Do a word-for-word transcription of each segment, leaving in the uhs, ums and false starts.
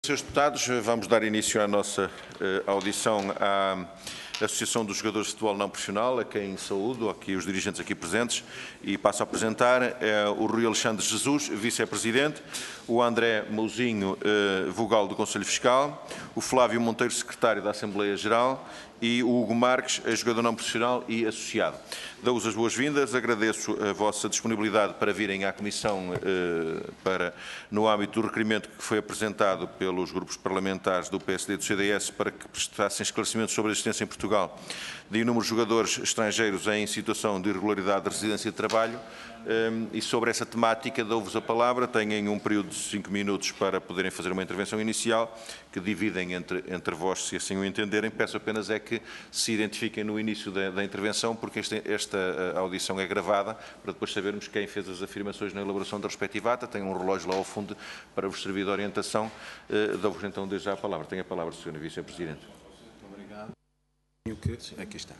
Senhores Deputados, vamos dar início à nossa uh, audição à Associação dos Jogadores de Futebol Não Profissional, a quem saúdo, aqui os dirigentes aqui presentes, e passo a apresentar uh, o Rui Alexandre Jesus, Vice-Presidente, o André Mouzinho, uh, vogal do Conselho Fiscal, o Flávio Monteiro, Secretário da Assembleia Geral, e o Hugo Marques, jogador não profissional e associado. Dou-vos as boas-vindas, agradeço a vossa disponibilidade para virem à Comissão eh, para, no âmbito do requerimento que foi apresentado pelos grupos parlamentares do P S D e do C D S para que prestassem esclarecimentos sobre a existência em Portugal de inúmeros jogadores estrangeiros em situação de irregularidade de residência e de trabalho. Um, e sobre essa temática dou-vos a palavra, têm um período de cinco minutos para poderem fazer uma intervenção inicial, que dividem entre, entre vós, se assim o entenderem. Peço apenas é que se identifiquem no início da, da intervenção, porque este, esta audição é gravada, para depois sabermos quem fez as afirmações na elaboração da respectiva ata. Tem um relógio lá ao fundo para vos servir de orientação. Uh, dou-vos então desde já a palavra. Tem a palavra, senhor Vice-Presidente. Muito obrigado. Aqui está.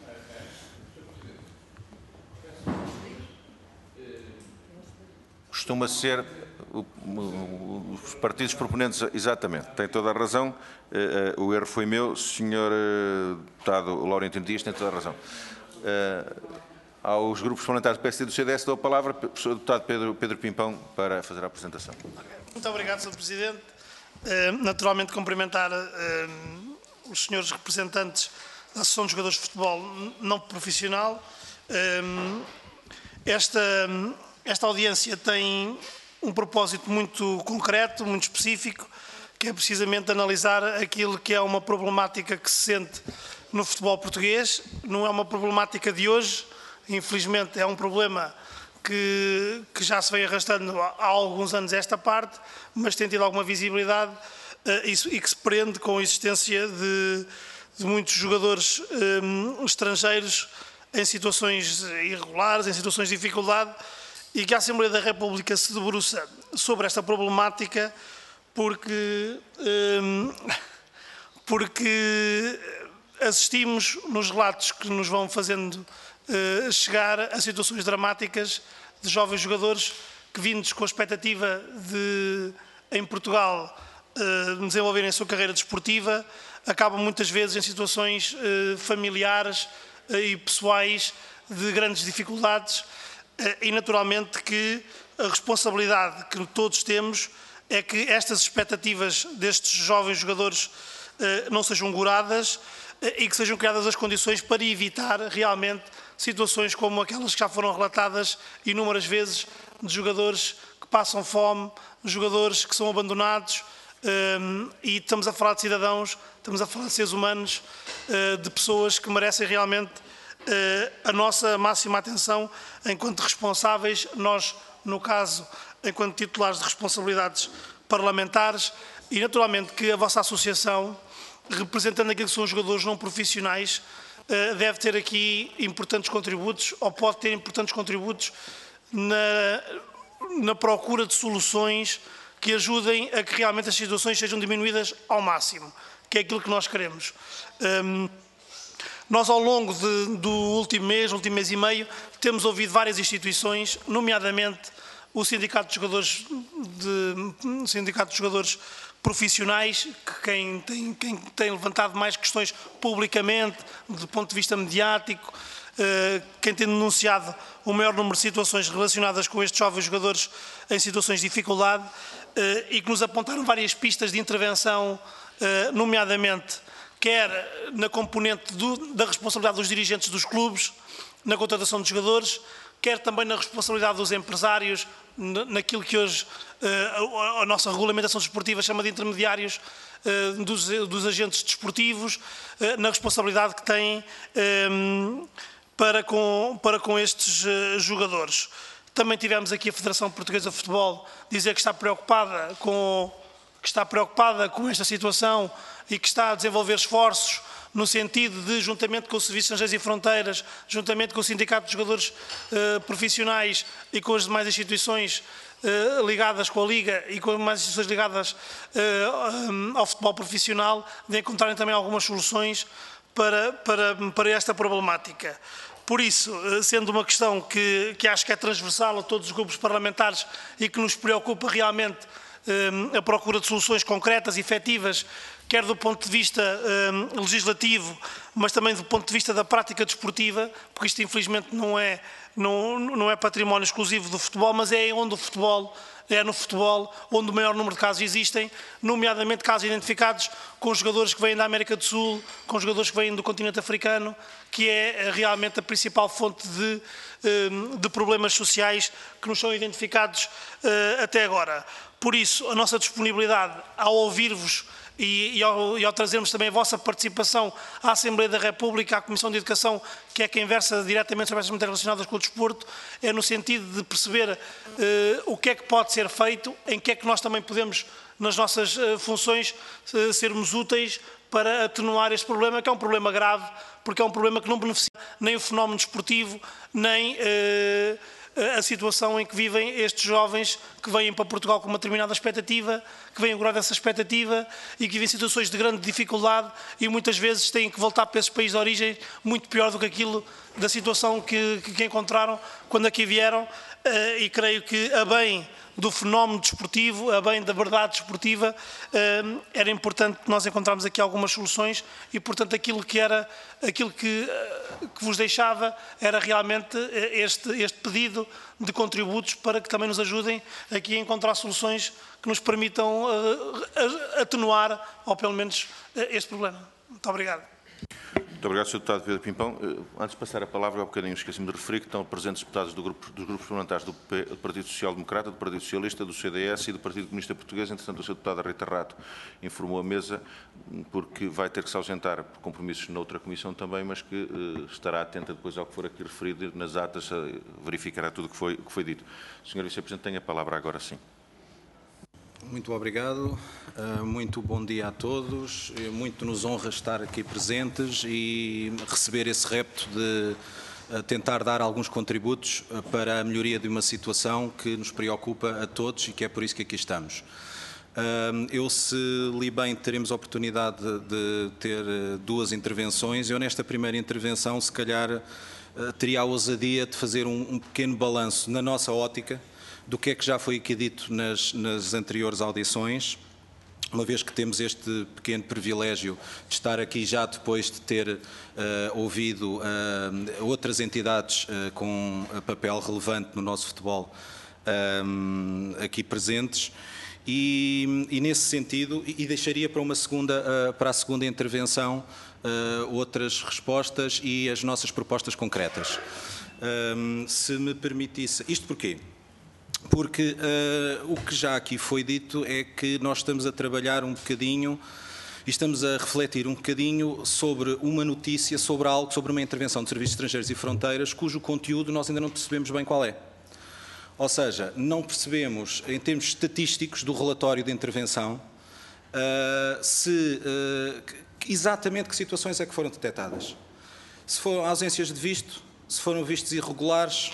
Costuma ser o, o, os partidos proponentes, exatamente, tem toda a razão, uh, uh, o erro foi meu, senhor uh, Deputado Laurentino Dias tem toda a razão. Uh, aos grupos parlamentares do P S D e do C D S dou a palavra, senhor Deputado Pedro, Pedro Pimpão, para fazer a apresentação. Muito obrigado, senhor Presidente. Uh, naturalmente cumprimentar uh, os senhores representantes da Associação de Jogadores de Futebol Não Profissional. Uh, esta... Esta audiência tem um propósito muito concreto, muito específico, que é precisamente analisar aquilo que é uma problemática que se sente no futebol português. Não é uma problemática de hoje, infelizmente é um problema que, que já se vem arrastando há alguns anos esta parte, mas tem tido alguma visibilidade uh, e, e que se prende com a existência de, de muitos jogadores um, estrangeiros em situações irregulares, em situações de dificuldade, e que a Assembleia da República se debruça sobre esta problemática porque, um, porque assistimos nos relatos que nos vão fazendo uh, chegar a situações dramáticas de jovens jogadores que, vindos com a expectativa de, em Portugal, uh, desenvolverem a sua carreira desportiva, acabam muitas vezes em situações uh, familiares uh, e pessoais de grandes dificuldades. E, naturalmente, que a responsabilidade que todos temos é que estas expectativas destes jovens jogadores eh, não sejam goradas eh, e que sejam criadas as condições para evitar realmente situações como aquelas que já foram relatadas inúmeras vezes de jogadores que passam fome, jogadores que são abandonados eh, e estamos a falar de cidadãos, estamos a falar de seres humanos, eh, de pessoas que merecem realmente a nossa máxima atenção enquanto responsáveis, nós, no caso, enquanto titulares de responsabilidades parlamentares, e naturalmente que a vossa associação, representando aquilo que são os jogadores não profissionais, deve ter aqui importantes contributos, ou pode ter importantes contributos na, na procura de soluções que ajudem a que realmente as situações sejam diminuídas ao máximo, que é aquilo que nós queremos. Um, Nós, ao longo de, do último mês, último mês e meio, temos ouvido várias instituições, nomeadamente o Sindicato de Jogadores, de, Sindicato de Jogadores Profissionais, que quem tem, quem tem levantado mais questões publicamente, do ponto de vista mediático, eh, quem tem denunciado o maior número de situações relacionadas com estes jovens jogadores em situações de dificuldade eh, e que nos apontaram várias pistas de intervenção, eh, nomeadamente quer na componente do, da responsabilidade dos dirigentes dos clubes, na contratação de jogadores, quer também na responsabilidade dos empresários, naquilo que hoje uh, a, a nossa regulamentação desportiva chama de intermediários uh, dos, dos agentes desportivos, uh, na responsabilidade que têm um, para, com, para com estes uh, jogadores. Também tivemos aqui a Federação Portuguesa de Futebol dizer que está preocupada com, que está preocupada com esta situação e que está a desenvolver esforços no sentido de, juntamente com o Serviço de Estrangeiros e Fronteiras, juntamente com o Sindicato de Jogadores eh, Profissionais e com as demais instituições eh, ligadas com a Liga e com as demais instituições ligadas eh, ao futebol profissional, de encontrarem também algumas soluções para, para, para esta problemática. Por isso, sendo uma questão que, que acho que é transversal a todos os grupos parlamentares e que nos preocupa realmente a procura de soluções concretas, efetivas, quer do ponto de vista legislativo, mas também do ponto de vista da prática desportiva, porque isto infelizmente não é, não, não é património exclusivo do futebol, mas é onde o futebol, é no futebol onde o maior número de casos existem, nomeadamente casos identificados com jogadores que vêm da América do Sul, com jogadores que vêm do continente africano, que é realmente a principal fonte de, de problemas sociais que nos são identificados até agora. Por isso, a nossa disponibilidade ao ouvir-vos e, e, ao, e ao trazermos também a vossa participação à Assembleia da República, à Comissão de Educação, que é quem versa diretamente sobre estas matérias relacionadas com o desporto, é no sentido de perceber eh, o que é que pode ser feito, em que é que nós também podemos, nas nossas eh, funções, eh, sermos úteis para atenuar este problema, que é um problema grave, porque é um problema que não beneficia nem o fenómeno desportivo, nem eh, a situação em que vivem estes jovens que vêm para Portugal com uma determinada expectativa, que vêm agora dessa expectativa e que vivem situações de grande dificuldade e muitas vezes têm que voltar para esses países de origem muito pior do que aquilo da situação que, que encontraram quando aqui vieram, e creio que a bem do fenómeno desportivo, a bem da verdade desportiva, era importante nós encontrarmos aqui algumas soluções e, portanto, aquilo que era, aquilo que, que vos deixava era realmente este, este pedido de contributos para que também nos ajudem aqui a encontrar soluções que nos permitam atenuar, ou pelo menos, este problema. Muito obrigado. Muito obrigado, senhor Deputado Pedro Pimpão. Antes de passar a palavra, há bocadinho esqueci-me de referir que estão presentes deputados do grupo, dos grupos parlamentares do, P, do Partido Social Democrata, do Partido Socialista, do C D S e do Partido Comunista Português. Entretanto, o senhor Deputado Rita Rato informou a mesa, porque vai ter que se ausentar por compromissos noutra comissão também, mas que eh, estará atenta depois ao que for aqui referido nas atas, verificará tudo o que foi, que foi dito. senhor Vice-Presidente, tem a palavra agora sim. Muito obrigado, muito bom dia a todos, muito nos honra estar aqui presentes e receber esse repto de tentar dar alguns contributos para a melhoria de uma situação que nos preocupa a todos e que é por isso que aqui estamos. Eu, se li bem, teremos a oportunidade de ter duas intervenções. Eu, nesta primeira intervenção, se calhar, teria a ousadia de fazer um pequeno balanço na nossa ótica do que é que já foi aqui dito nas, nas anteriores audições, uma vez que temos este pequeno privilégio de estar aqui já depois de ter uh, ouvido uh, outras entidades uh, com papel relevante no nosso futebol um, aqui presentes, e, e nesse sentido, e deixaria para, uma segunda, uh, para a segunda intervenção uh, outras respostas e as nossas propostas concretas. Um, se me permitisse, isto porquê? Porque uh, o que já aqui foi dito é que nós estamos a trabalhar um bocadinho e estamos a refletir um bocadinho sobre uma notícia, sobre algo, sobre uma intervenção de Serviços Estrangeiros e Fronteiras, cujo conteúdo nós ainda não percebemos bem qual é. Ou seja, não percebemos, em termos estatísticos do relatório de intervenção, uh, se, uh, exatamente que situações é que foram detectadas. Se foram ausências de visto, se foram vistos irregulares,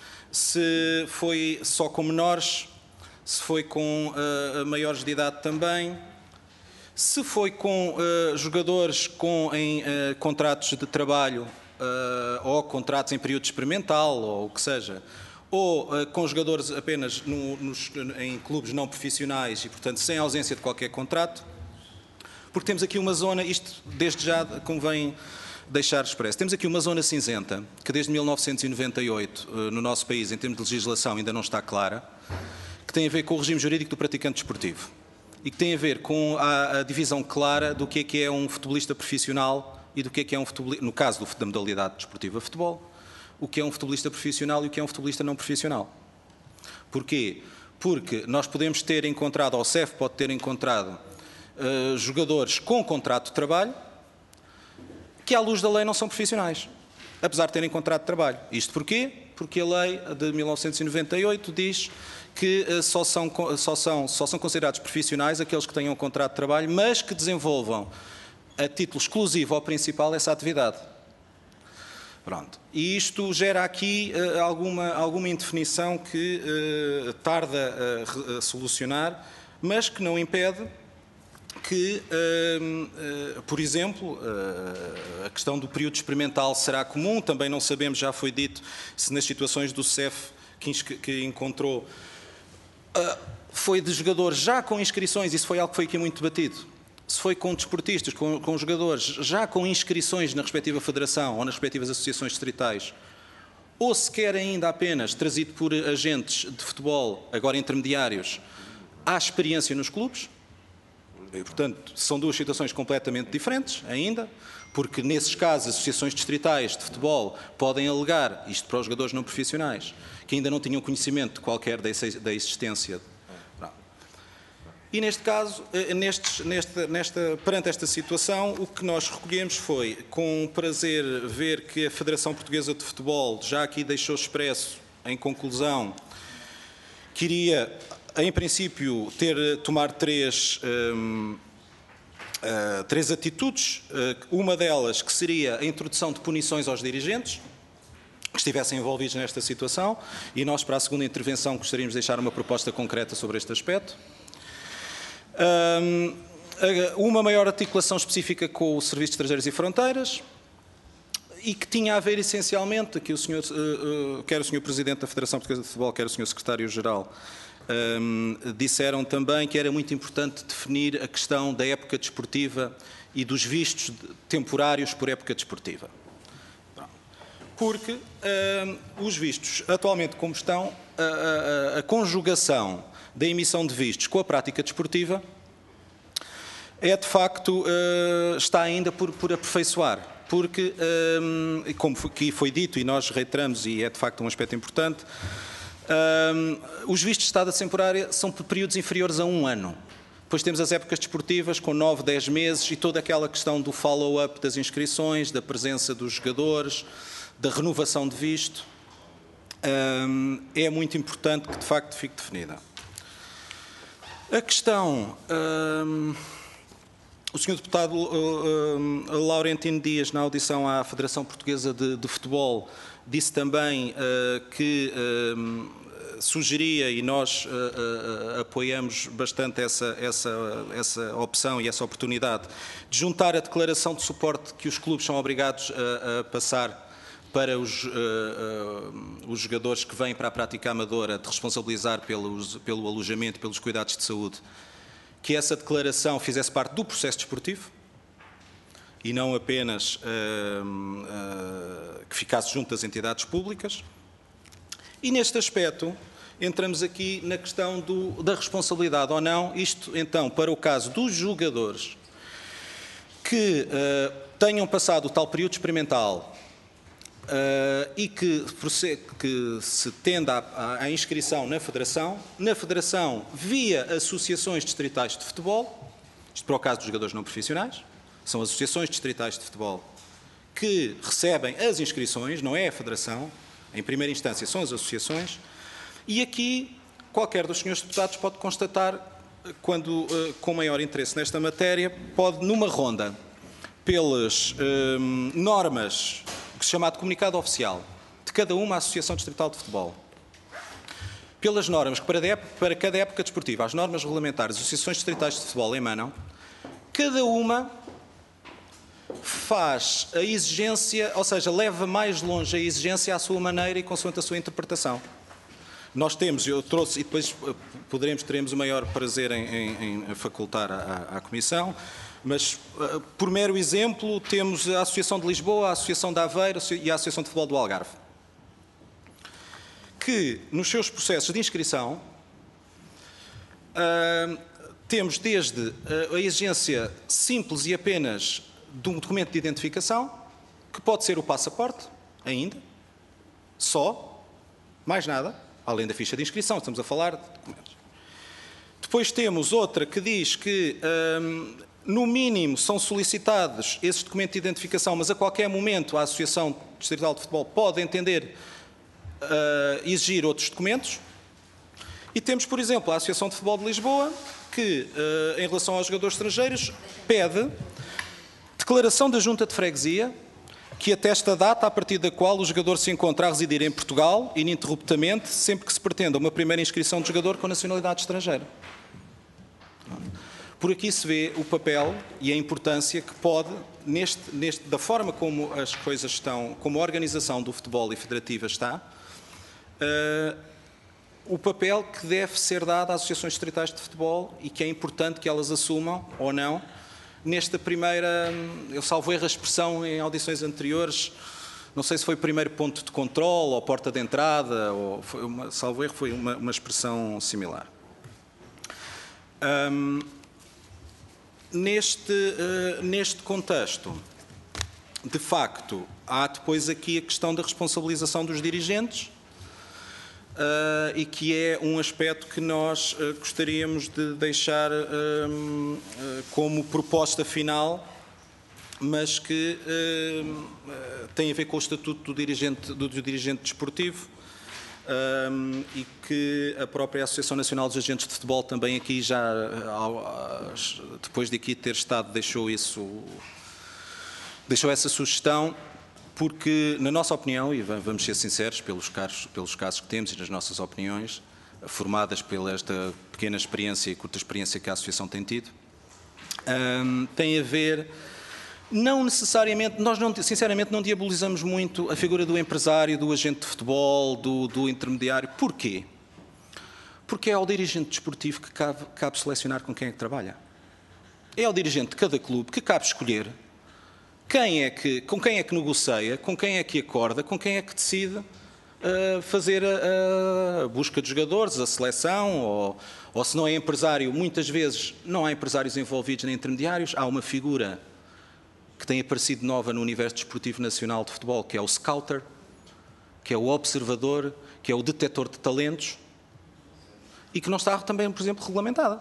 se foi só com menores, se foi com uh, maiores de idade também, se foi com uh, jogadores com, em uh, contratos de trabalho uh, ou contratos em período experimental, ou o que seja, ou uh, com jogadores apenas no, nos, em clubes não profissionais e, portanto, sem ausência de qualquer contrato, porque temos aqui uma zona, isto desde já convém deixar expresso. Temos aqui uma zona cinzenta, que desde mil novecentos e noventa e oito, no nosso país, em termos de legislação, ainda não está clara, que tem a ver com o regime jurídico do praticante desportivo e que tem a ver com a, a divisão clara do que é que é um futebolista profissional e do que é que é um futebolista, no caso do, da modalidade desportiva futebol, o que é um futebolista profissional e o que é um futebolista não profissional. Porquê? Porque nós podemos ter encontrado, ou o C E F pode ter encontrado, uh, jogadores com contrato de trabalho que, à luz da lei, não são profissionais, apesar de terem contrato de trabalho. Isto porquê? Porque a lei de mil novecentos e noventa e oito diz que uh, só, são, só, são, só são considerados profissionais aqueles que tenham um contrato de trabalho, mas que desenvolvam a título exclusivo ou principal essa atividade. Pronto. E isto gera aqui uh, alguma, alguma indefinição que uh, tarda a, a solucionar, mas que não impede que, uh, uh, por exemplo, uh, a questão do período experimental será comum. Também não sabemos, já foi dito, se nas situações do C E F que, que encontrou, uh, foi de jogadores já com inscrições, isso foi algo que foi aqui muito debatido, se foi com desportistas, com, com jogadores já com inscrições na respectiva federação ou nas respectivas associações distritais, ou sequer ainda apenas trazido por agentes de futebol, agora intermediários, à experiência nos clubes. E, portanto, são duas situações completamente diferentes ainda, porque nesses casos associações distritais de futebol podem alegar, isto para os jogadores não profissionais, que ainda não tinham conhecimento qualquer da existência. E neste caso, nestes, nesta, nesta, perante esta situação, o que nós recolhemos foi, com prazer, ver que a Federação Portuguesa de Futebol já aqui deixou expresso, em conclusão, que iria, em princípio, ter, tomar três, hum, uh, três atitudes. Uh, uma delas que seria a introdução de punições aos dirigentes que estivessem envolvidos nesta situação, e nós, para a segunda intervenção, gostaríamos de deixar uma proposta concreta sobre este aspecto. Uma maior articulação específica com o Serviço de Estrangeiros e Fronteiras e que tinha a ver essencialmente, que o senhor, quer o senhor Presidente da Federação Portuguesa de Futebol, quer o senhor Secretário-Geral, disseram também que era muito importante definir a questão da época desportiva e dos vistos temporários por época desportiva. Porque os vistos, atualmente como estão, a, a, a conjugação da emissão de vistos com a prática desportiva é, de facto, uh, está ainda por, por aperfeiçoar, porque, um, como aqui foi dito, e nós reiteramos, e é de facto um aspecto importante, um, os vistos de estada temporária são por períodos inferiores a um ano. Depois temos as épocas desportivas com nove, dez meses e toda aquela questão do follow-up das inscrições, da presença dos jogadores, da renovação de visto, um, é muito importante que, de facto, fique definida. A questão, um, o senhor Deputado um, Laurentino Dias, na audição à Federação Portuguesa de, de Futebol, disse também uh, que um, sugeria, e nós uh, uh, apoiamos bastante essa, essa, essa opção e essa oportunidade, de juntar a declaração de suporte que os clubes são obrigados a, a passar para os, uh, uh, os jogadores que vêm para a prática amadora, de responsabilizar pelos, pelo alojamento e pelos cuidados de saúde, que essa declaração fizesse parte do processo desportivo e não apenas uh, uh, que ficasse junto das entidades públicas. E neste aspecto entramos aqui na questão do, da responsabilidade ou não, isto então para o caso dos jogadores que uh, tenham passado o tal período experimental Uh, e que, que se tenda à, à inscrição na Federação, na Federação via associações distritais de futebol, isto para o caso dos jogadores não profissionais, são associações distritais de futebol que recebem as inscrições, não é a Federação, em primeira instância são as associações, e aqui qualquer dos senhores deputados pode constatar, quando uh, com maior interesse nesta matéria, pode numa ronda, pelas uh, normas que se chama de comunicado oficial de cada uma associação distrital de futebol, pelas normas que para, de, para cada época desportiva, as normas regulamentares das associações distritais de futebol emanam, cada uma faz a exigência, ou seja, leva mais longe a exigência à sua maneira e consoante a sua interpretação. Nós temos, eu trouxe, e depois poderemos, teremos o maior prazer em, em, em facultar à, à Comissão, mas, por mero exemplo, temos a Associação de Lisboa, a Associação de Aveiro e a Associação de Futebol do Algarve, que, nos seus processos de inscrição, uh, temos desde a exigência simples e apenas de um documento de identificação, que pode ser o passaporte, ainda, só, mais nada, além da ficha de inscrição, estamos a falar de documentos. Depois temos outra que diz que, um, no mínimo, são solicitados esses documentos de identificação, mas a qualquer momento a Associação Distrital de Futebol pode entender uh, exigir outros documentos. E temos, por exemplo, a Associação de Futebol de Lisboa, que, uh, em relação aos jogadores estrangeiros, pede declaração da Junta de Freguesia, que atesta a data a partir da qual o jogador se encontra a residir em Portugal, ininterruptamente, sempre que se pretenda uma primeira inscrição de jogador com nacionalidade estrangeira. Por aqui se vê o papel e a importância que pode, neste, neste, da forma como as coisas estão, como a organização do futebol e federativa está, uh, o papel que deve ser dado às associações distritais de futebol e que é importante que elas assumam, ou não, nesta primeira, eu salvo erro a expressão em audições anteriores, não sei se foi o primeiro ponto de controle ou porta de entrada, ou foi uma, salvo erro foi uma, uma expressão similar. Um, neste, uh, neste contexto, de facto, há depois aqui a questão da responsabilização dos dirigentes, Uh, e que é um aspecto que nós uh, gostaríamos de deixar uh, uh, como proposta final, mas que uh, uh, tem a ver com o estatuto do dirigente, do, do dirigente desportivo uh, e que a própria Associação Nacional dos Agentes de Futebol também aqui já, uh, depois de aqui ter estado, deixou isso, deixou essa sugestão. Porque, na nossa opinião, e vamos ser sinceros, pelos casos, pelos casos que temos e nas nossas opiniões, formadas pela esta pequena experiência e curta experiência que a Associação tem tido, um, tem a ver, não necessariamente, nós não, sinceramente não diabolizamos muito a figura do empresário, do agente de futebol, do, do intermediário. Porquê? Porque é ao dirigente desportivo que cabe, cabe selecionar com quem é que trabalha. É ao dirigente de cada clube que cabe escolher Quem é que, com quem é que negocia, com quem é que acorda, com quem é que decide uh, fazer a, a busca de jogadores, a seleção, ou, ou se não é empresário, muitas vezes não há empresários envolvidos nem intermediários, há uma figura que tem aparecido nova no universo desportivo nacional de futebol, que é o scouter, que é o observador, que é o detetor de talentos, e que não está também, por exemplo, regulamentada.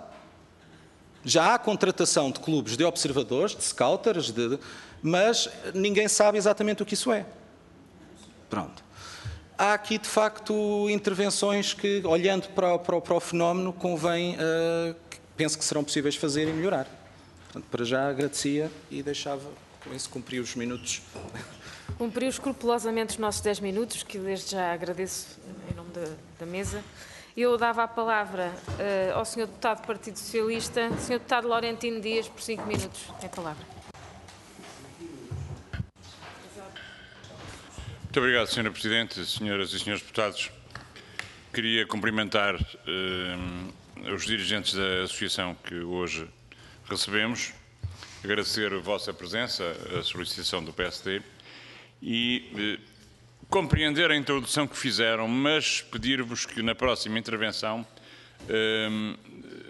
Já há contratação de clubes de observadores, de scouters, de, mas ninguém sabe exatamente o que isso é. Pronto. Há aqui, de facto, intervenções que, olhando para, para, para o fenómeno, convém, uh, que penso que serão possíveis fazer e melhorar. Portanto, para já agradecia e deixava, com isso, cumprir os minutos. Cumpriu escrupulosamente os nossos dez minutos, que desde já agradeço em nome da, da mesa. Eu dava a palavra uh, ao senhor Deputado do Partido Socialista, senhor Deputado Laurentino Dias, por cinco minutos. Tem a palavra. Muito obrigado, senhora Presidente, senhoras e senhores deputados. Queria cumprimentar uh, os dirigentes da associação que hoje recebemos, agradecer a vossa presença, a solicitação do P S D e uh, compreender a introdução que fizeram, mas pedir-vos que na próxima intervenção uh,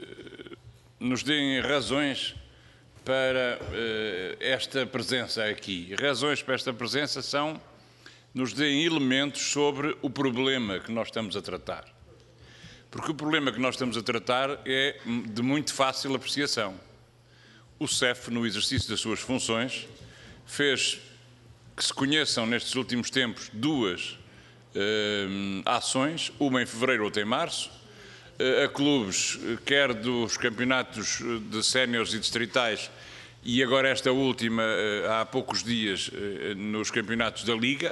nos deem razões para uh, esta presença aqui. Razões para esta presença são nos deem elementos sobre o problema que nós estamos a tratar. Porque o problema que nós estamos a tratar é de muito fácil apreciação. O C E F, no exercício das suas funções, fez que se conheçam nestes últimos tempos duas eh, ações, uma em fevereiro, outra em março, eh, a clubes, quer dos campeonatos de séniores e distritais, e agora esta última, eh, há poucos dias, eh, nos campeonatos da Liga.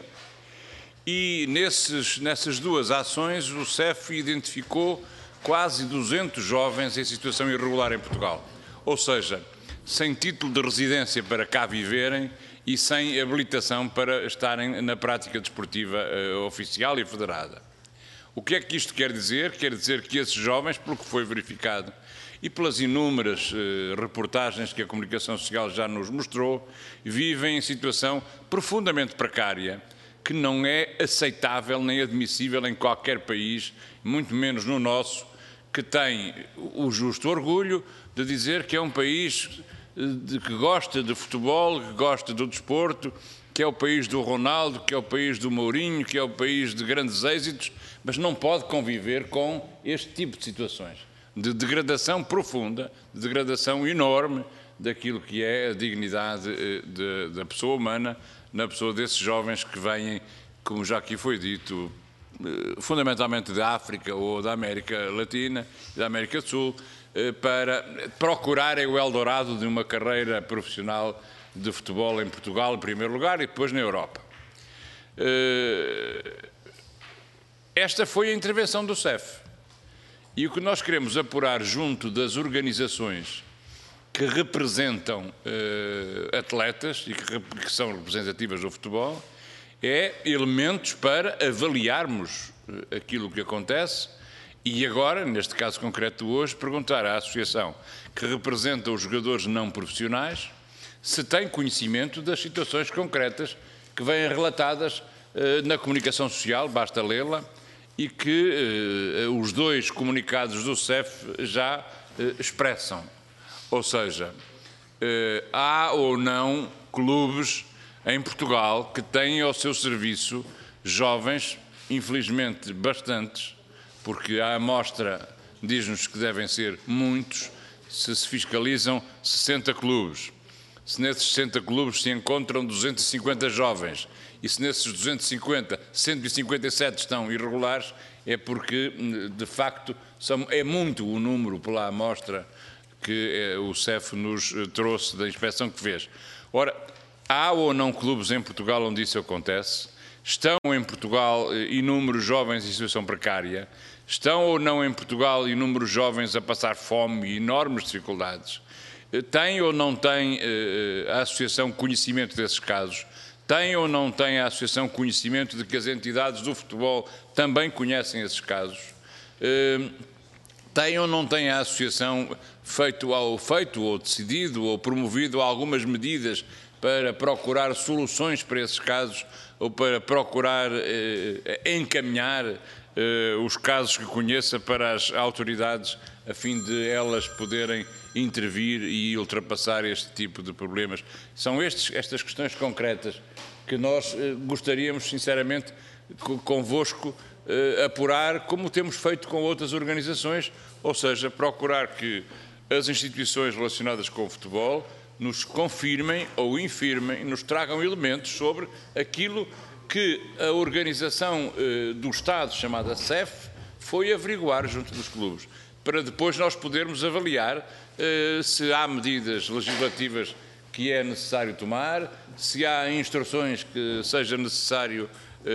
E nesses, nessas duas ações o C E F identificou quase duzentos jovens em situação irregular em Portugal. Ou seja, sem título de residência para cá viverem e sem habilitação para estarem na prática desportiva uh, oficial e federada. O que é que isto quer dizer? Quer dizer que esses jovens, pelo que foi verificado e pelas inúmeras uh, reportagens que a comunicação social já nos mostrou, vivem em situação profundamente precária, que não é aceitável nem admissível em qualquer país, muito menos no nosso, que tem o justo orgulho de dizer que é um país de, que gosta de futebol, que gosta do desporto, que é o país do Ronaldo, que é o país do Mourinho, que é o país de grandes êxitos, mas não pode conviver com este tipo de situações, de degradação profunda, de degradação enorme daquilo que é a dignidade de, da pessoa humana, na pessoa desses jovens que vêm, como já aqui foi dito, fundamentalmente da África ou da América Latina, da América do Sul, para procurarem o Eldorado de uma carreira profissional de futebol em Portugal, em primeiro lugar, e depois na Europa. Esta foi a intervenção do C E F. E o que nós queremos apurar junto das organizações que representam uh, atletas e que, que são representativas do futebol, é elementos para avaliarmos uh, aquilo que acontece E agora, neste caso concreto de hoje, perguntar à associação que representa os jogadores não profissionais se tem conhecimento das situações concretas que vêm relatadas eh, na comunicação social, basta lê-la, e que eh, os dois comunicados do C E F já eh, expressam. Ou seja, eh, há ou não clubes em Portugal que têm ao seu serviço jovens, infelizmente bastantes, porque a amostra diz-nos que devem ser muitos, se se fiscalizam sessenta clubes. Se nesses sessenta clubes se encontram duzentos e cinquenta jovens e se nesses duzentos e cinquenta, cento e cinquenta e sete estão irregulares, é porque, de facto, são, é muito o número pela amostra que eh, o C E F nos trouxe da inspeção que fez. Ora, há ou não clubes em Portugal onde isso acontece? Estão em Portugal eh, inúmeros jovens em situação precária? Estão ou não em Portugal inúmeros jovens a passar fome e enormes dificuldades? Tem ou não tem eh, a Associação conhecimento desses casos? Tem ou não tem a Associação conhecimento de que as entidades do futebol também conhecem esses casos? Eh, tem ou não tem a Associação feito ou, feito ou decidido ou promovido algumas medidas para procurar soluções para esses casos ou para procurar eh, encaminhar eh, os casos que conheça para as autoridades a fim de elas poderem intervir e ultrapassar este tipo de problemas? São estes, estas questões concretas que nós eh, gostaríamos, sinceramente, convosco, eh, apurar, como temos feito com outras organizações, ou seja, procurar que as instituições relacionadas com o futebol nos confirmem ou infirmem, nos tragam elementos sobre aquilo que a organização eh, do Estado, chamada C E F, foi averiguar junto dos clubes, para depois nós podermos avaliar eh, se há medidas legislativas que é necessário tomar, se há instruções que seja necessário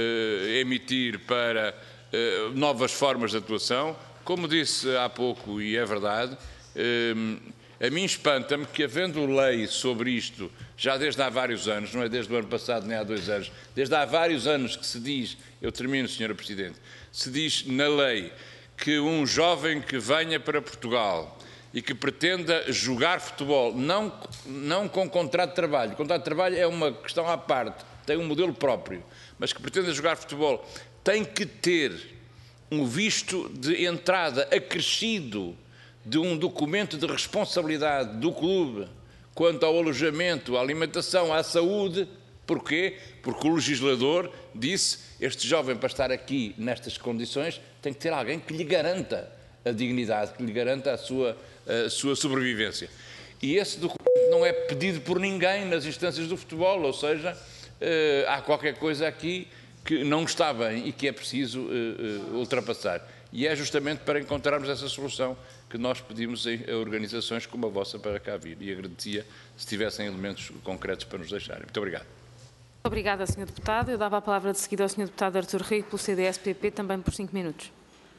eh, emitir para eh, novas formas de atuação. Como disse há pouco, e é verdade, eh, a mim espanta-me que, havendo lei sobre isto, já desde há vários anos, não é desde o ano passado nem há dois anos, desde há vários anos que se diz, eu termino, senhora Presidente, se diz na lei que um jovem que venha para Portugal e que pretenda jogar futebol, não, não com contrato de trabalho, o contrato de trabalho é uma questão à parte, tem um modelo próprio, mas que pretenda jogar futebol, tem que ter um visto de entrada acrescido de um documento de responsabilidade do clube quanto ao alojamento, à alimentação, à saúde. Porquê? Porque o legislador disse, este jovem para estar aqui nestas condições tem que ter alguém que lhe garanta a dignidade, que lhe garanta a sua, a sua sobrevivência. E esse documento não é pedido por ninguém nas instâncias do futebol, ou seja, eh, há qualquer coisa aqui que não está bem e que é preciso eh, ultrapassar. E é justamente para encontrarmos essa solução que nós pedimos a organizações como a vossa para cá vir. E agradecia se tivessem elementos concretos para nos deixarem. Muito obrigado. Obrigada, senhor Deputado. Eu dava a palavra de seguida ao senhor Deputado Artur Rego, pelo C D S P P, também por cinco minutos.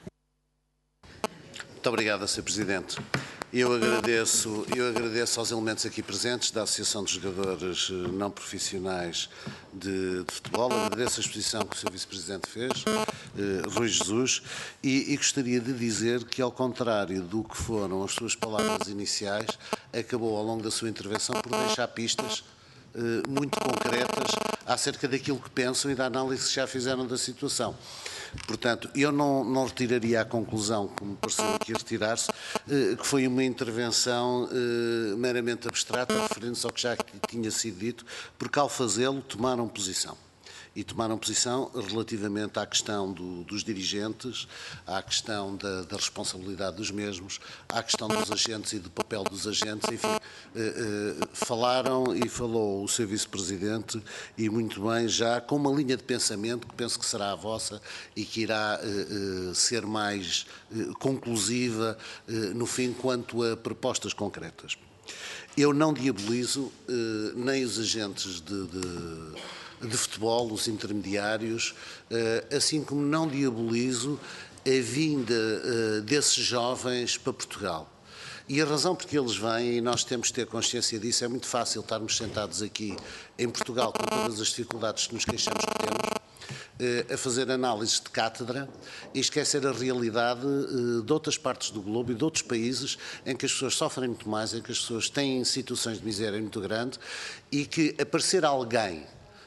Muito obrigado, senhor Presidente. Eu agradeço, eu agradeço aos elementos aqui presentes da Associação de Jogadores Não Profissionais de, de Futebol, agradeço a exposição que o senhor Vice-Presidente fez, eh, Rui Jesus, e, e gostaria de dizer que, ao contrário do que foram as suas palavras iniciais, acabou ao longo da sua intervenção por deixar pistas eh, muito concretas acerca daquilo que pensam e da análise que já fizeram da situação. Portanto, eu não, não retiraria a conclusão, como pareceu aqui retirar-se, eh, que foi uma intervenção eh, meramente abstrata, referente-se ao que já tinha sido dito, porque ao fazê-lo tomaram posição. E tomaram posição relativamente à questão do, dos dirigentes, à questão da, da responsabilidade dos mesmos, à questão dos agentes e do papel dos agentes, enfim, eh, eh, falaram e falou o seu Vice-Presidente, e muito bem, já com uma linha de pensamento que penso que será a vossa e que irá eh, eh, ser mais eh, conclusiva eh, no fim quanto a propostas concretas. Eu não diabolizo eh, nem os agentes de, de de futebol, os intermediários, assim como não diabolizo a vinda desses jovens para Portugal. E a razão por que eles vêm, e nós temos de ter consciência disso, é muito fácil estarmos sentados aqui em Portugal com todas as dificuldades que nos queixamos que temos, a fazer análises de cátedra e esquecer a realidade de outras partes do globo e de outros países em que as pessoas sofrem muito mais, em que as pessoas têm situações de miséria muito grande e que aparecer alguém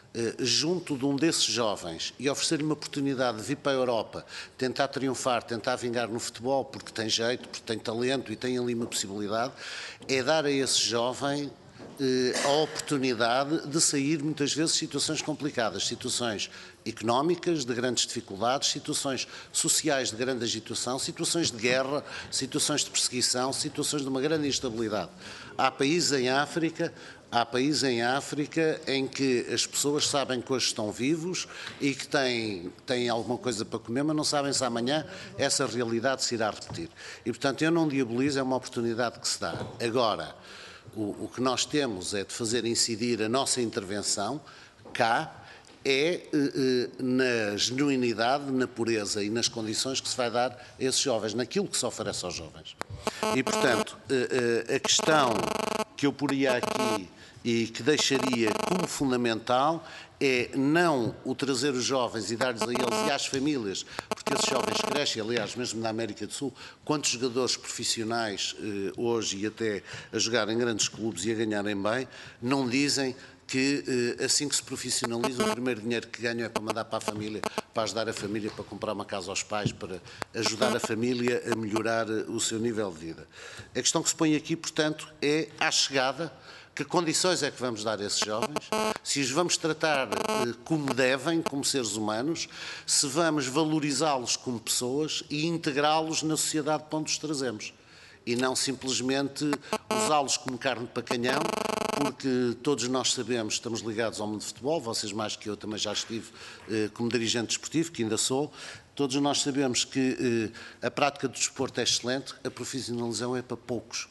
junto de um desses jovens e oferecer-lhe uma oportunidade de vir para a Europa, tentar triunfar, tentar vingar no futebol, porque tem jeito, porque tem talento e tem ali uma possibilidade, é dar a esse jovem a oportunidade de sair muitas vezes de situações complicadas, situações económicas de grandes dificuldades, situações sociais de grande agitação, situações de guerra, situações de perseguição, situações de uma grande instabilidade. Há países em África, há países em África em que as pessoas sabem que hoje estão vivos e que têm, têm alguma coisa para comer, mas não sabem se amanhã essa realidade se irá repetir. E, portanto, eu não diabolizo, é uma oportunidade que se dá. Agora, O, o que nós temos é de fazer incidir a nossa intervenção cá, é eh, eh, na genuinidade, na pureza e nas condições que se vai dar a esses jovens, naquilo que se oferece aos jovens. E, portanto, eh, eh, a questão que eu poria aqui e que deixaria como fundamental é não o trazer os jovens e dar-lhes a eles e às famílias, porque esses jovens crescem, aliás, mesmo na América do Sul, quantos jogadores profissionais eh, hoje e até a jogar em grandes clubes e a ganharem bem, não dizem que eh, assim que se profissionaliza o primeiro dinheiro que ganham é para mandar para a família, para ajudar a família, para comprar uma casa aos pais, para ajudar a família a melhorar o seu nível de vida. A questão que se põe aqui, portanto, é à chegada. Que condições é que vamos dar a esses jovens? Se os vamos tratar eh, como devem, como seres humanos, se vamos valorizá-los como pessoas e integrá-los na sociedade para onde os trazemos. E não simplesmente usá-los como carne para canhão, porque todos nós sabemos, estamos ligados ao mundo de futebol, vocês mais que eu também já estive eh, como dirigente desportivo, que ainda sou, todos nós sabemos que eh, a prática do desporto é excelente, a profissionalização é para poucos.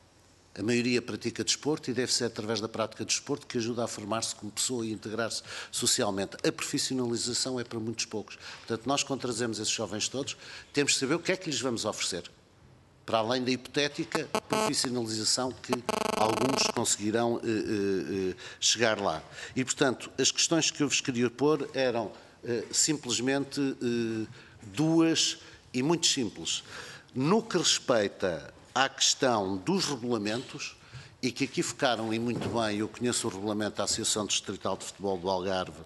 A maioria pratica desporto e deve ser através da prática de desporto que ajuda a formar-se como pessoa e integrar-se socialmente. A profissionalização é para muitos poucos. Portanto, nós quando trazemos esses jovens todos, temos de saber o que é que lhes vamos oferecer. Para além da hipotética profissionalização que alguns conseguirão eh, eh, chegar lá. E, portanto, as questões que eu vos queria pôr eram eh, simplesmente eh, duas e muito simples. No que respeita à questão dos regulamentos, e que aqui focaram e muito bem, eu conheço o regulamento da Associação Distrital de Futebol do Algarve,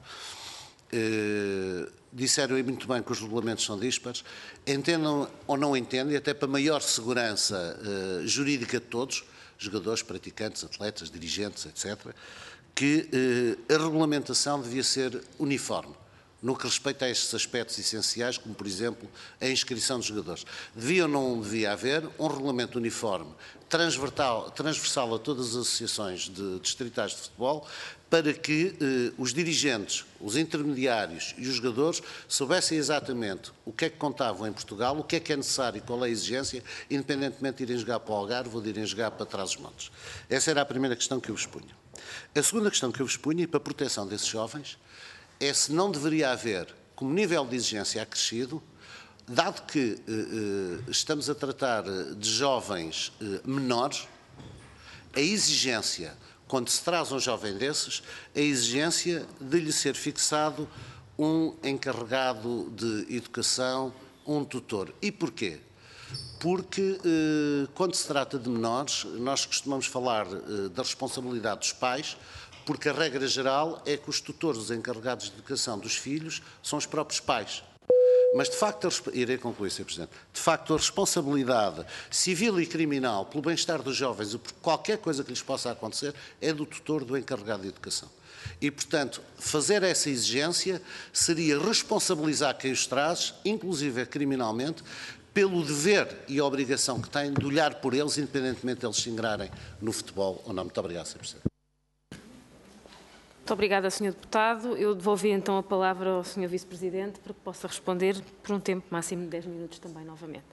eh, disseram e muito bem que os regulamentos são díspares, entendam ou não entendem, até para maior segurança eh, jurídica de todos, jogadores, praticantes, atletas, dirigentes, etcétera, que eh, a regulamentação devia ser uniforme. No que respeita a estes aspectos essenciais, como, por exemplo, a inscrição dos jogadores. Devia ou não devia haver um regulamento uniforme, transversal, transversal a todas as associações de distritais de futebol, para que eh, os dirigentes, os intermediários e os jogadores soubessem exatamente o que é que contavam em Portugal, o que é que é necessário e qual é a exigência, independentemente de irem jogar para o Algarve ou de irem jogar para Trás-os-Montes. Essa era a primeira questão que eu vos punha. A segunda questão que eu vos punha, e para a proteção desses jovens, é se não deveria haver, como nível de exigência acrescido, dado que eh, eh, estamos a tratar de jovens eh, menores, a exigência, quando se traz um jovem desses, a exigência de lhe ser fixado um encarregado de educação, um tutor. E porquê? Porque, eh, quando se trata de menores, nós costumamos falar eh, da responsabilidade dos pais, porque a regra geral é que os tutores, os encarregados de educação dos filhos, são os próprios pais. Mas, de facto, a, irei concluir, senhor Presidente, de facto, a responsabilidade civil e criminal pelo bem-estar dos jovens, ou por qualquer coisa que lhes possa acontecer, é do tutor, do encarregado de educação. E, portanto, fazer essa exigência seria responsabilizar quem os traz, inclusive criminalmente, pelo dever e a obrigação que têm de olhar por eles, independentemente de eles se integrarem no futebol ou não. Muito obrigado, senhor Presidente. Muito obrigada, senhor Deputado. Eu devolvi então a palavra ao senhor Vice-Presidente para que possa responder por um tempo máximo de dez minutos também, novamente.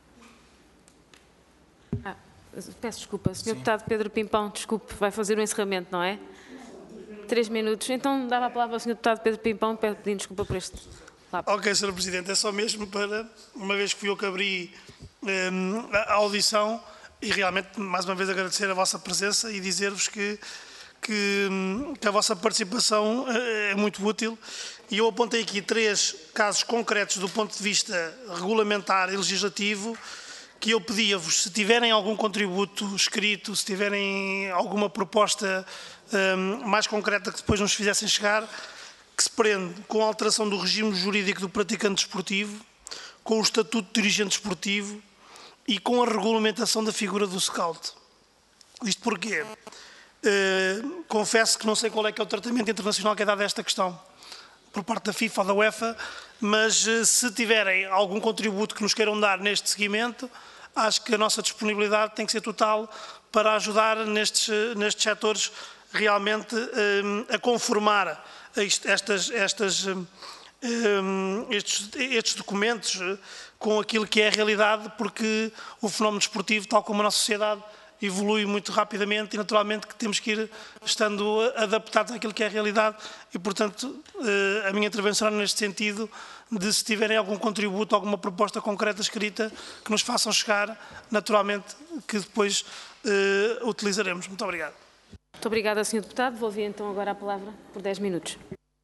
Ah, peço desculpa, senhor Deputado Pedro Pimpão, desculpe, vai fazer o encerramento, não é? Três minutos. Então, dava a palavra ao senhor Deputado Pedro Pimpão, pedindo desculpa por este lápis. Ok, senhor Presidente, é só mesmo para, uma vez que fui eu que abri um, a audição, e realmente, mais uma vez, agradecer a vossa presença e dizer-vos que que, que a vossa participação é muito útil e eu apontei aqui três casos concretos do ponto de vista regulamentar e legislativo que eu pedia-vos, se tiverem algum contributo escrito, se tiverem alguma proposta um, mais concreta que depois nos fizessem chegar, que se prende com a alteração do regime jurídico do praticante desportivo, com o estatuto de dirigente desportivo e com a regulamentação da figura do scout. Isto porquê? Uh, confesso que não sei qual é que é o tratamento internacional que é dado a esta questão por parte da FIFA ou da UEFA, mas uh, se tiverem algum contributo que nos queiram dar neste seguimento, acho que a nossa disponibilidade tem que ser total para ajudar nestes, nestes setores realmente um, a conformar estas, estas, um, estes, estes documentos com aquilo que é a realidade, porque o fenómeno desportivo, tal como a nossa sociedade, evolui muito rapidamente e naturalmente que temos que ir estando adaptados àquilo que é a realidade e, portanto, a minha intervenção é neste sentido de, se tiverem algum contributo, alguma proposta concreta escrita, que nos façam chegar, naturalmente, que depois uh, utilizaremos. Muito obrigado. Muito obrigada, senhor Deputado. Devolvi então agora a palavra por dez minutos.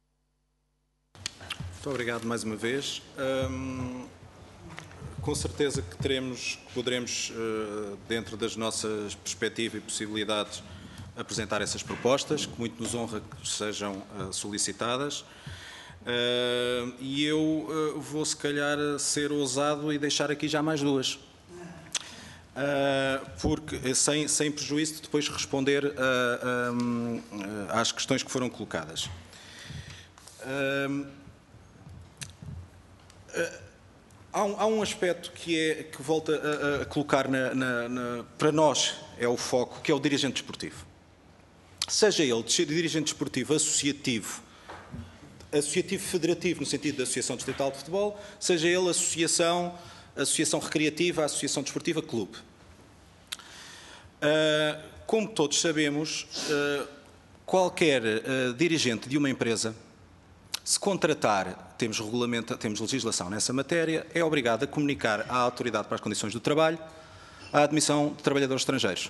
Muito obrigado mais uma vez. Hum, com certeza que teremos, poderemos, uh, dentro das nossas perspectivas e possibilidades, apresentar essas propostas, que muito nos honra que sejam uh, solicitadas. Uh, e eu uh, vou, se calhar, ser ousado e deixar aqui já mais duas. Uh, porque, sem, sem prejuízo de depois responder uh, um, uh, às questões que foram colocadas. Uh, uh, há, um, há um aspecto que, é, que volta a, a colocar na, na, na, para nós é o foco, que é o dirigente desportivo. Seja ele dirigente desportivo associativo, associativo federativo no sentido da Associação Distrital de Futebol, seja ele associação, associação recreativa, associação desportiva, clube. Uh, como todos sabemos, uh, qualquer uh, dirigente de uma empresa, se contratar, temos regulamento, temos legislação nessa matéria, é obrigado a comunicar à Autoridade para as Condições do Trabalho a admissão de trabalhadores estrangeiros.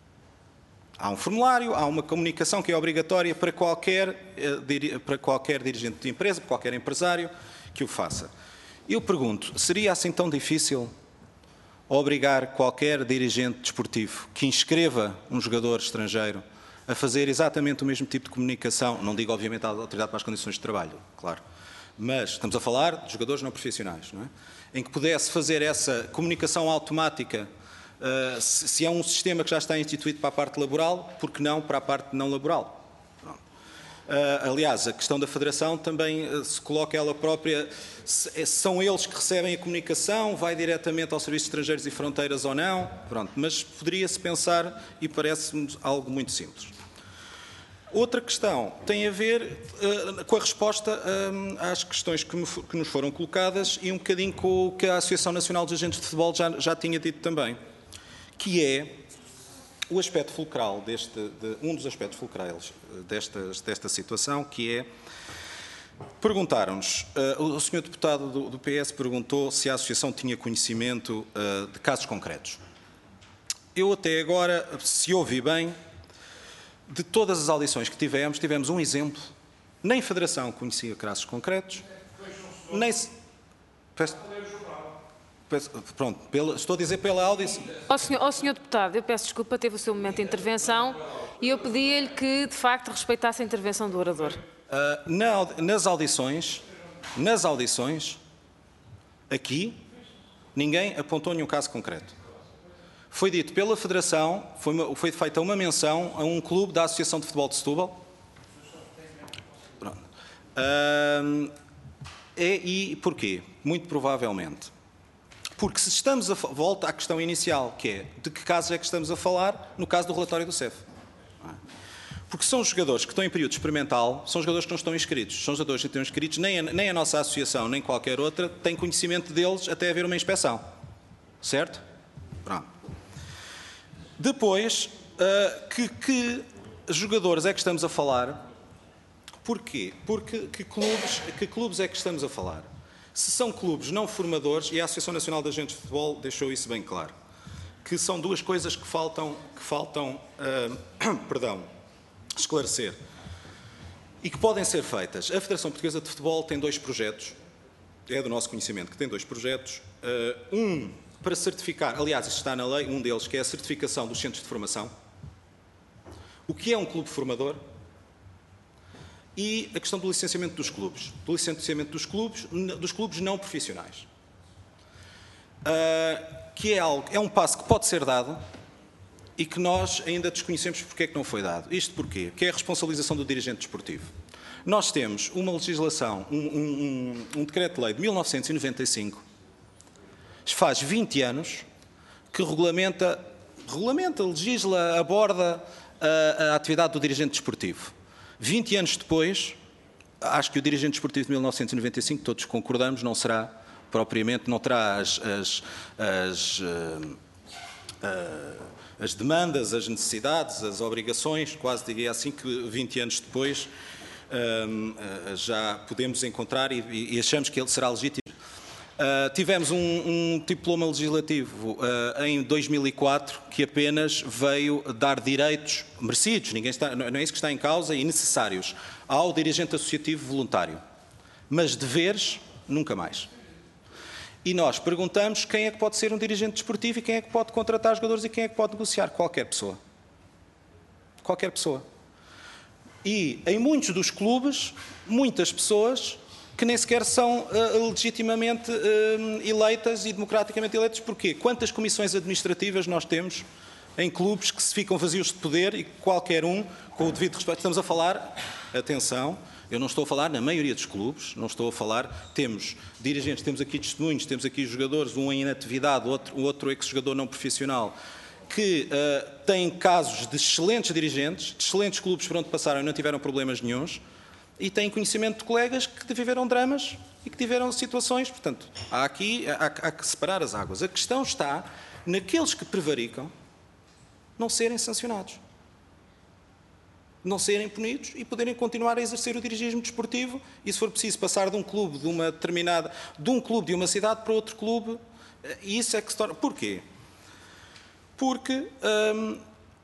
Há um formulário, há uma comunicação que é obrigatória para qualquer, para qualquer dirigente de empresa, para qualquer empresário que o faça. Eu pergunto, seria assim tão difícil obrigar qualquer dirigente desportivo que inscreva um jogador estrangeiro a fazer exatamente o mesmo tipo de comunicação? Não digo, obviamente, à Autoridade para as Condições de Trabalho, claro, mas estamos a falar de jogadores não profissionais, não é? Em que pudesse fazer essa comunicação automática. Uh, se, se é um sistema que já está instituído para a parte laboral, por que não para a parte não laboral? Uh, aliás, a questão da federação também uh, se coloca ela própria, se, são eles que recebem a comunicação, vai diretamente aos serviços estrangeiros e fronteiras ou não? Pronto, mas poderia-se pensar e parece-me algo muito simples. Outra questão tem a ver uh, com a resposta uh, às questões que, me, que nos foram colocadas e um bocadinho com o que a Associação Nacional de Agentes de Futebol já, já tinha dito também, que é o aspecto fulcral, deste, de, um dos aspectos fulcrais desta, desta situação, que é, perguntaram-nos, uh, o senhor deputado do, do P S perguntou se a Associação tinha conhecimento uh, de casos concretos. Eu até agora, se ouvi bem, de todas as audições que tivemos, tivemos um exemplo, nem a Federação conhecia casos concretos, nem se... Peço... Pronto, pela, estou a dizer pela audição. Ó senhor, ó senhor deputado, eu peço desculpa, teve o seu momento de intervenção e eu pedi-lhe que, de facto, respeitasse a intervenção do orador. Uh, na, nas audições, nas audições, aqui, ninguém apontou nenhum caso concreto. Foi dito pela Federação, foi, uma, foi feita uma menção a um clube da Associação de Futebol de Setúbal. Pronto. Uh, é, e porquê? Muito provavelmente. Porque se estamos a... Volta à questão inicial, que é de que casos é que estamos a falar no caso do relatório do C E F. Porque são jogadores que estão em período experimental, são jogadores que não estão inscritos. São jogadores que estão inscritos, nem a, nem a nossa associação, nem qualquer outra, tem conhecimento deles até haver uma inspeção. Certo? Pronto. Depois, uh, que, que jogadores é que estamos a falar? Porquê? Porque que clubes, que clubes é que estamos a falar? Se são clubes não formadores, e a Associação Nacional de Agentes de Futebol deixou isso bem claro, que são duas coisas que faltam, que faltam uh, perdão, esclarecer e que podem ser feitas. A Federação Portuguesa de Futebol tem dois projetos, é do nosso conhecimento que tem dois projetos, uh, um para certificar, aliás, isto está na lei, um deles que é a certificação dos centros de formação, o que é um clube formador, e a questão do licenciamento dos clubes, do licenciamento dos clubes, dos clubes não profissionais, uh, que é, algo, é um passo que pode ser dado e que nós ainda desconhecemos porque é que não foi dado. Isto porquê? Que é a responsabilização do dirigente desportivo. Nós temos uma legislação, um, um, um, um decreto-lei de mil novecentos e noventa e cinco, faz vinte anos, que regulamenta, regulamenta, legisla, aborda a, a atividade do dirigente desportivo. vinte anos depois, acho que o dirigente desportivo de mil novecentos e noventa e cinco, todos concordamos, não será propriamente, não terá as, as, as, uh, uh, as demandas, as necessidades, as obrigações, quase diria assim, que vinte anos depois uh, uh, já podemos encontrar e, e achamos que ele será legítimo. Uh, tivemos um, um diploma legislativo uh, em dois mil e quatro que apenas veio dar direitos merecidos, ninguém está, não é isso que está em causa, e necessários ao dirigente associativo voluntário, mas deveres nunca mais. E nós perguntamos quem é que pode ser um dirigente desportivo e quem é que pode contratar jogadores e quem é que pode negociar. Qualquer pessoa. Qualquer pessoa. E em muitos dos clubes, muitas pessoas que nem sequer são uh, legitimamente uh, eleitas e democraticamente eleitas. Porquê? Quantas comissões administrativas nós temos em clubes que se ficam vazios de poder e qualquer um, com o devido respeito, estamos a falar, atenção, eu não estou a falar na maioria dos clubes, não estou a falar, temos dirigentes, temos aqui testemunhos, temos aqui jogadores, um em inatividade, outro, outro ex-jogador não profissional, que uh, têm casos de excelentes dirigentes, de excelentes clubes por onde passaram e não tiveram problemas nenhuns, e têm conhecimento de colegas que viveram dramas e que tiveram situações, portanto, há aqui, há, há que separar as águas. A questão está naqueles que prevaricam não serem sancionados, não serem punidos e poderem continuar a exercer o dirigismo desportivo e, se for preciso, passar de um clube de uma determinada, de um clube de uma cidade para outro clube, e isso é que se torna... Porquê? Porque hum,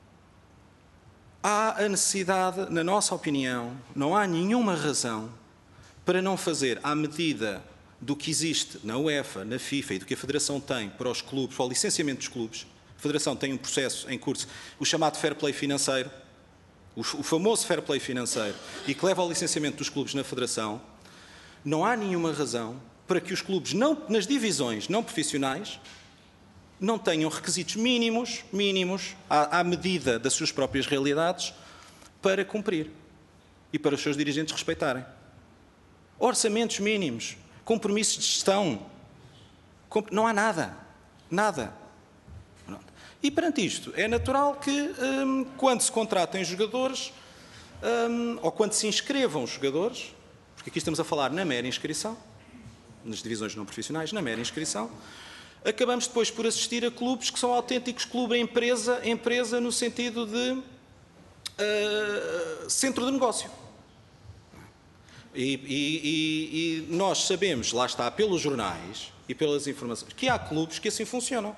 há a necessidade, na nossa opinião, não há nenhuma razão para não fazer, à medida do que existe na UEFA, na FIFA e do que a Federação tem para os clubes, para o licenciamento dos clubes. A Federação tem um processo em curso, o chamado fair play financeiro, o famoso fair play financeiro, e que leva ao licenciamento dos clubes na Federação. Não há nenhuma razão para que os clubes, não, nas divisões não profissionais, não tenham requisitos mínimos, mínimos, à, à medida das suas próprias realidades, para cumprir e para os seus dirigentes respeitarem. Orçamentos mínimos, compromissos de gestão, não há nada, nada. E perante isto, é natural que, hum, quando se contratem jogadores, hum, ou quando se inscrevam os jogadores, porque aqui estamos a falar na mera inscrição, nas divisões não profissionais, na mera inscrição, acabamos depois por assistir a clubes que são autênticos clube empresa, empresa no sentido de uh, centro de negócio. E, e, e nós sabemos, lá está, pelos jornais e pelas informações, que há clubes que assim funcionam.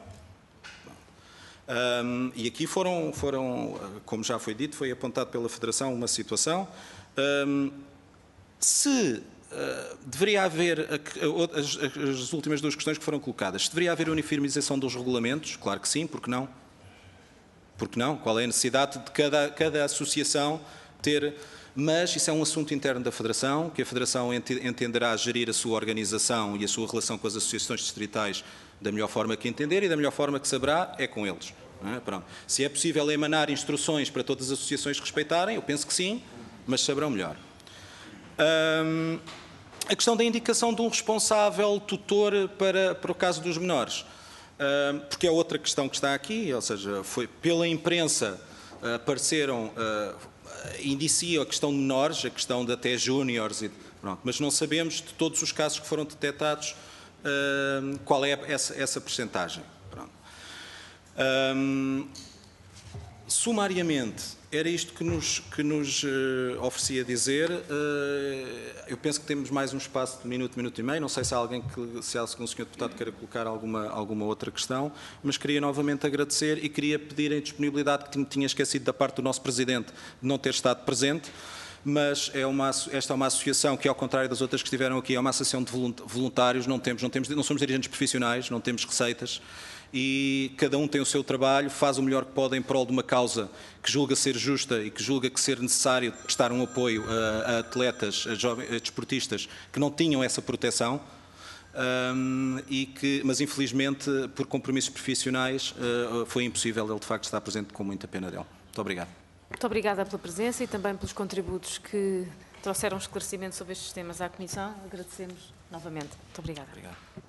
Um, e aqui foram, foram, como já foi dito, foi apontado pela Federação uma situação. Um, se uh, deveria haver, a, as, as últimas duas questões que foram colocadas, se deveria haver uniformização dos regulamentos, claro que sim, porque não? Porque não? Qual é a necessidade de cada, cada associação ter... Mas isso é um assunto interno da Federação, que a Federação entenderá gerir a sua organização e a sua relação com as associações distritais da melhor forma que entender e da melhor forma que saberá é com eles. Não é? Pronto. Se é possível emanar instruções para todas as associações respeitarem, eu penso que sim, mas saberão melhor. Hum, a questão da indicação de um responsável tutor para, para o caso dos menores, hum, porque é outra questão que está aqui, ou seja, foi pela imprensa apareceram... Uh, indicia a questão de menores, a questão de até júniores, mas não sabemos de todos os casos que foram detectados uh, qual é essa, essa percentagem. Pronto. Um, sumariamente, Era isto que nos, que nos uh, oferecia dizer. Uh, eu penso que temos mais um espaço de minuto, minuto e meio. Não sei se há alguém que, se há algum senhor deputado queira colocar alguma, alguma outra questão, mas queria novamente agradecer e queria pedir a disponibilidade que tinha esquecido da parte do nosso Presidente de não ter estado presente. Mas é uma, esta é uma associação que, ao contrário das outras que estiveram aqui, é uma associação de voluntários, não, temos, não, temos, não somos dirigentes profissionais, não temos receitas, e cada um tem o seu trabalho, faz o melhor que pode em prol de uma causa que julga ser justa e que julga que ser necessário prestar um apoio a, a atletas, a, jovens, a desportistas que não tinham essa proteção, um, e que, mas infelizmente, por compromissos profissionais, uh, foi impossível ele de facto estar presente, com muita pena dele. Muito obrigado. Muito obrigada pela presença e também pelos contributos que trouxeram esclarecimento sobre estes temas à Comissão. Agradecemos novamente. Muito obrigada. Obrigado.